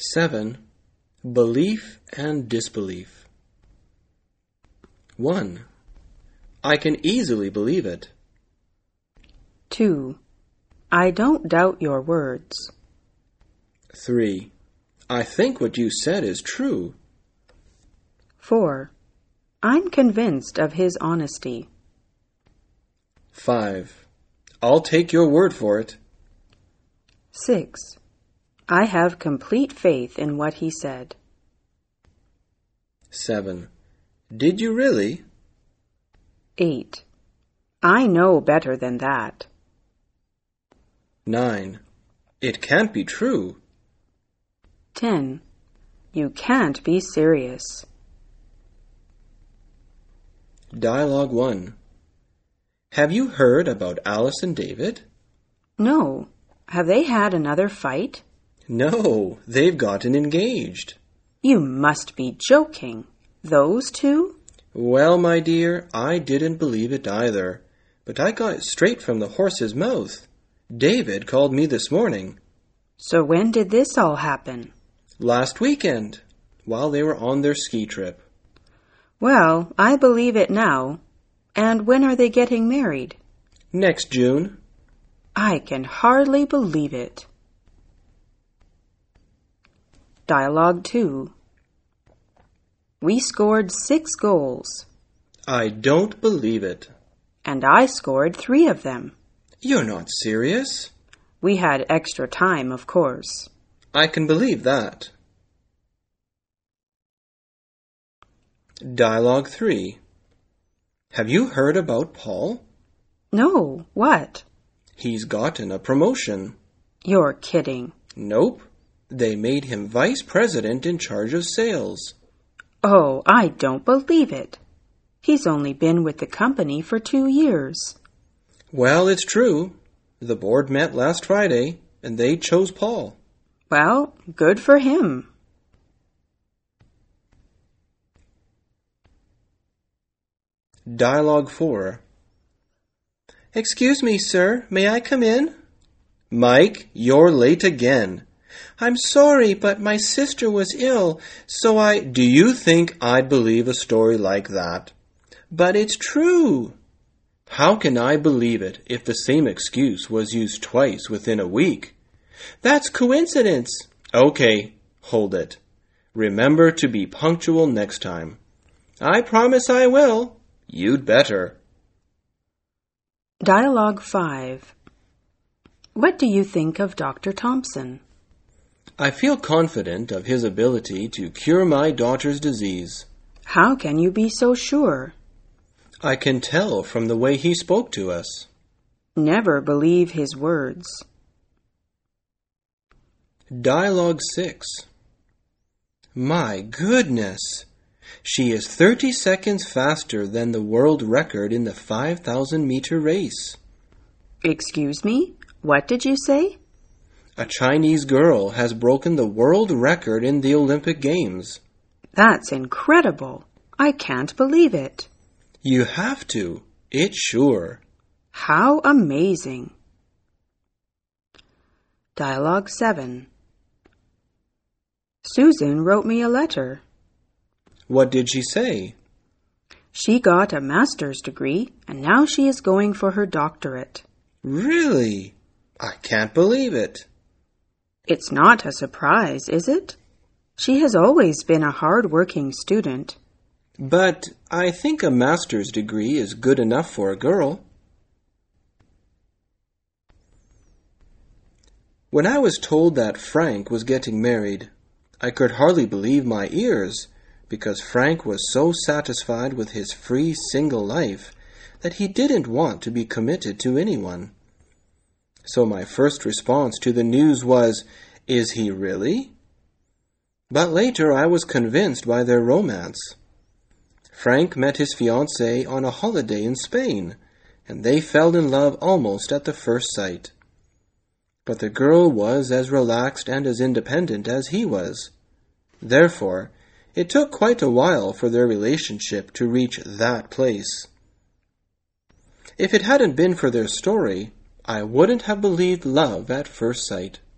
7. Belief and disbelief. 1. I can easily believe it. 2. I don't doubt your words. 3. I think what you said is true. 4. I'm convinced of his honesty. 5. I'll take your word for it. 6. I have complete faith in what he said. 7. Did you really? 8. I know better than that. 9. It can't be true. 10. You can't be serious. Dialogue 1. Have you heard about Alice and David? No. Have they had another fight? No, they've gotten engaged. You must be joking. Those two? Well, my dear, I didn't believe it either, but I got it straight from the horse's mouth. David called me this morning. So when did this all happen? Last weekend, while they were on their ski trip. Well, I believe it now. And when are they getting married? Next June. I can hardly believe it. Dialogue 2. We scored 6 goals. I don't believe it. And I scored 3 of them. You're not serious? We had extra time, of course. I can believe that. Dialogue 3. Have you heard about Paul? No, what? He's gotten a promotion. You're kidding. Nope. They made him vice president in charge of sales. Oh, I don't believe it. He's only been with the company for 2 years. Well, it's true. The board met last Friday, and they chose Paul. Well, good for him. Dialogue 4. Excuse me, sir. May I come in? Mike, you're late again. I'm sorry, but my sister was ill, so Do you think I'd believe a story like that? But it's true. How can I believe it if the same excuse was used twice within a week? That's coincidence. Okay, hold it. Remember to be punctual next time. I promise I will. You'd better. Dialogue 5. What do you think of Dr. Thompson? I feel confident of his ability to cure my daughter's disease. How can you be so sure? I can tell from the way he spoke to us. Never believe his words. Dialogue 6. My goodness! She is 30 seconds faster than the world record in the 5,000-meter race. Excuse me? What did you say? A Chinese girl has broken the world record in the Olympic Games. That's incredible. I can't believe it. You have to. It's sure. How amazing. Dialogue 7. Susan wrote me a letter. What did she say? She got a master's degree, and now she is going for her doctorate. Really? I can't believe it. It's not a surprise, is it? She has always been a hard-working student. But I think a master's degree is good enough for a girl. When I was told that Frank was getting married, I could hardly believe my ears, because Frank was so satisfied with his free single life that he didn't want to be committed to anyone. So my first response to the news was, "Is he really?" But later I was convinced by their romance. Frank met his fiancée on a holiday in Spain, and they fell in love almost at the first sight. But the girl was as relaxed and as independent as he was. Therefore, it took quite a while for their relationship to reach that place. If it hadn't been for their story, I wouldn't have believed love at first sight.